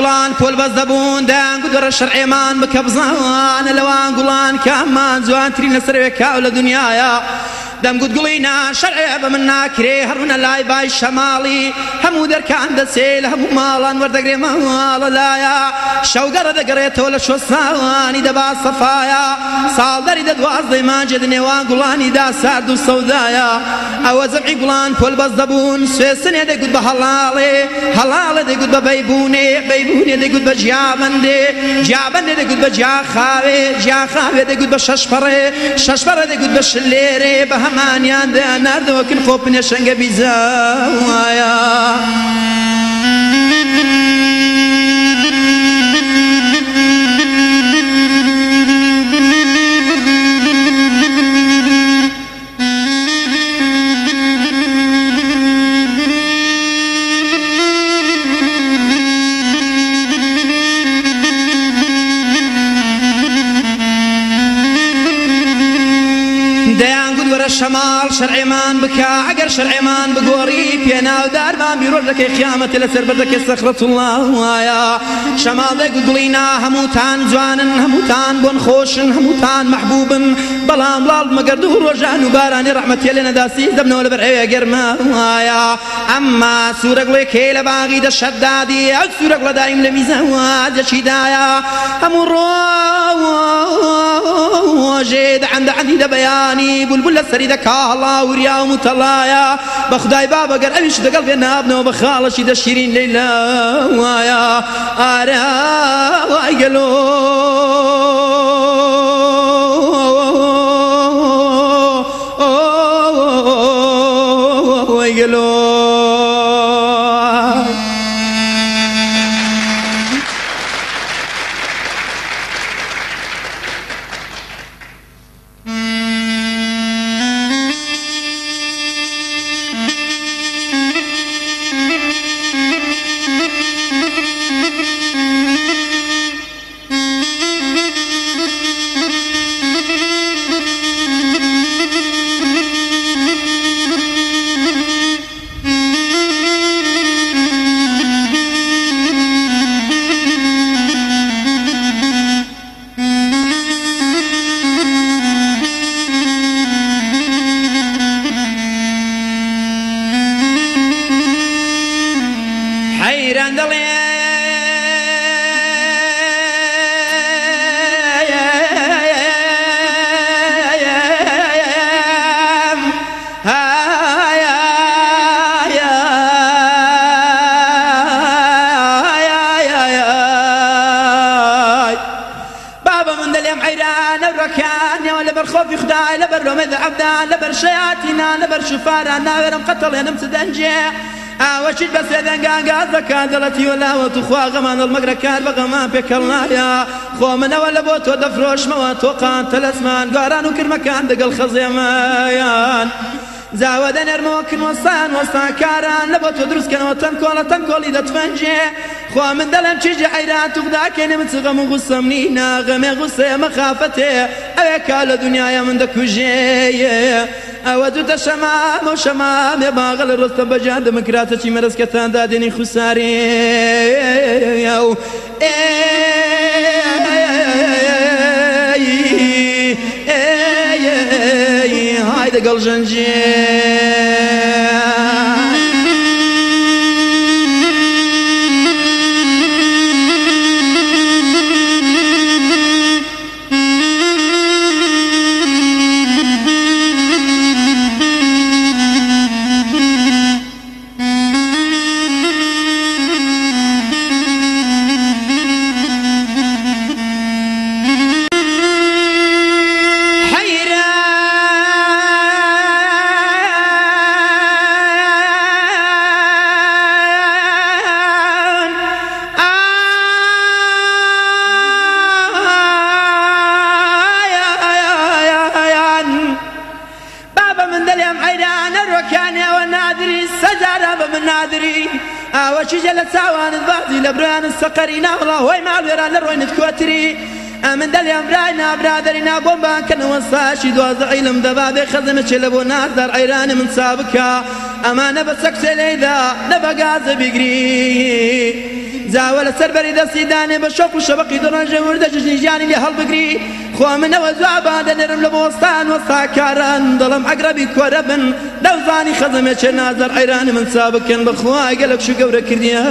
گوڵان پۆل بەس دەبوون دەیان گوت وەرە شەرعێمان بکە بزانە لەوان گوڵان کاممان جوانترین لەسەرەوێ کاو لە دنیایە دەمگوت گوڵینە شەرعێ بە من ناکرێ هەڕونە لای بای شەماڵی هەموو دەرکان دەچێ لە هەموو ماڵان وەردەگرێ ماڵە لایە شەوگەڕە دەگەڕێتەوە لە شۆستانی دەبا سەفایە ساڵدەری دەدوازدەی مانجێ دنێوان گوڵانیدا سارد و سەودایە ئەوە جەمعی گوڵان پۆل بەس دەبوون سوێسنێ دەیگوت بە هەڵاڵێ هەڵاڵێ دەیگوت بە بەیبوونێ بەیبوونێ دەیگوت بە جیابەندێ جیابەندێ دەیگوت بە جاخاوێ جاخاوێ دەیگوت بە شەشپەڕێ شەشپەڕێ دەیگوت بە شلێرێ بە هەمانیان دەیان ناردەوە کرد خۆ پنێشەنگە بیزاوایە شەماڵ شەرعێمان بکە ئەگەر شەرعێمان بگۆڕی پێناودارمان بیرۆ دەکەی قیامەتە لەسەر بەردەکەی سەخرەت الله وایە شەماڵ دەیگوت گوڵینە هەمووتان جوانن هەمووتان بۆن خۆشن هەمووتان مەحبوبن بەڵام لاڵ مەگەر دوو ڕۆژان و بارانی ڕەحمەتیە لێ نەداسی دەبنەوە لەبەر ئەوێ گەرمە وایە ئەمما سوورە گوڵێکێ لە باغی دەشەدادی ئەو سوورە گوڵە دایم لە میزانواجەچیدایە هەموو ڕۆژێ دەعەندی دەبەیانی بولبول لەسەری دەکا هەڵاوریا و متەڵایە بە خودای با بەگەر ئەویش دەگەڵ بێ نابنەوە بە خاڵەشی دەشیرین لەیلا وایە ئارە وای گەلۆ وای گەلۆ خۆفی خدای لەبەر لۆمەی عەبدان لەبەر شەیاتینان لەبەر شوفاران ناوێرم قەتەڵێنم سدەنجێ ئاوەچیت بە سێدەنگان گاز دەکات دەڵەتی وەلاوە تو خوا غەمان دڵمەگرە کار بە غەمان پێکەڵ نایە خۆ منەوە لە بۆ تۆ دەفرۆشمەوە تۆقان تەلەسمان گاران و کرمەکان دەگەڵ خەزێمەیان زاوە دەنێرمەوە کردوەستان وەستانکاران لە بۆ تۆ دروستکەنەوە تەنکۆڵی دەتفەنجێ خوا من دەڵێم چیجی عەیرات و خداکەێنم چ غەم و غوسەم نینە غەمێ غوسەیە مەخافەتێ ئەوێ کا لە دنیایە من دەکوژێ ئەوە دوتە شەمام و شەمامێ باغە لە ڕۆستە بەجان دەمکراتە چی مەرزکەتان دادێنی خوسارێ هاي دەگەڵ ژەنجێ وشجل السوان الباطي لبران السقرينا والله وي مع الويران لروين تكوتري من دل يمراينا برادرنا بومبان كان وصاشي دوز علم دبابي خزم شلبو ناردر عيران من سابكا اما نبسك سليدا نبقاز بيقري زاوە لەسەر بەری دەستی دانێ بە شەق و شەبەقی دڕەنژە وردە ژنی ژیانی لێ هەڵبگری خۆ منەوە زوابان دەنێرم لە بۆستان وەستاکاران دڵم ئەگرەبی کۆرە بن دەوزانی خەزەمێ چێ نازەر ئەیرانی من چا بکەن بەخوای گەلک شو گەورە کردیە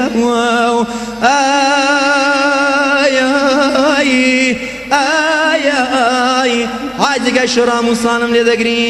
های جگای شۆڕا موسانم لێ دەگری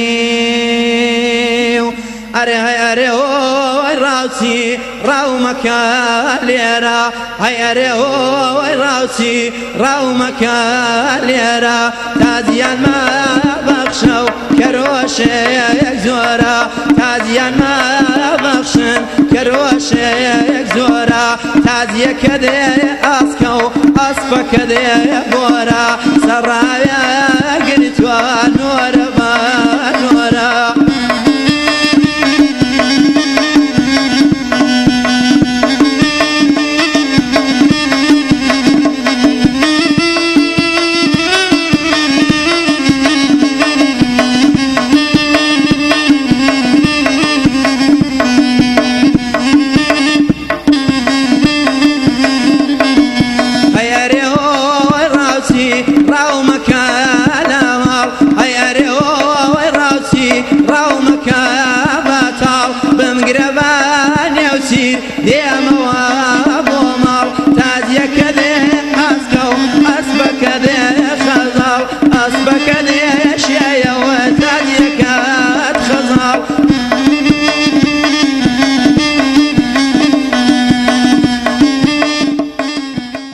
ئەرێ هەی ئەرێ ئۆی ڕاوچی ڕاومەکە لێرە هەی ئەرێ ئۆی ڕاوچی ڕاومەکە لێرە تازیانمە بەخشە و کەرۆشەیەک زۆرە تازیانمە بەخشن کەرۆشەیەک زۆرە تازیەکە دێ ئاسکە و ئەسپەکە دێ بۆرە سەڕاوێ گرتووە نۆرە بە نۆرە دێمەوە بۆ ماڵ تازیەکە دێ ئاسکە و ئەسبەکە دێ خەزاڵ ئەسبەکە دێ